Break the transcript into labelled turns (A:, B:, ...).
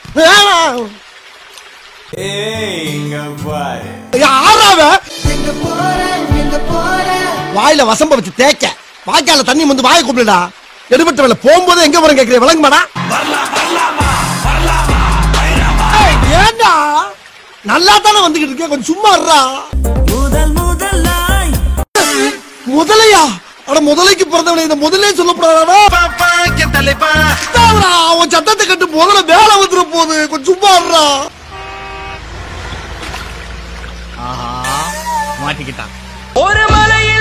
A: வாயில வசம்ப வச்சு தேக்க வாய்க்கால தண்ணி வந்து வாயை கூப்பிடுடா. எடுபட்ட வேலை போகும்போது எங்க வரும் கேட்கிறேன், விளங்குமாடா? ஏண்டா நல்லா தானே வந்துகிட்டு இருக்கேன், கொஞ்சம் சும்மா இருடா. முதலையா? அட முதலைக்கு பிறந்தவனை இந்த முதலே சொல்லப்படாதா? அவன் சத்தத்தை கட்டு முதல்ல வேலை வந்துட போகுது, கொஞ்சம் சும்மா இருடா.
B: மாட்டிக்கிட்டான்.
C: ஒரு மலையில்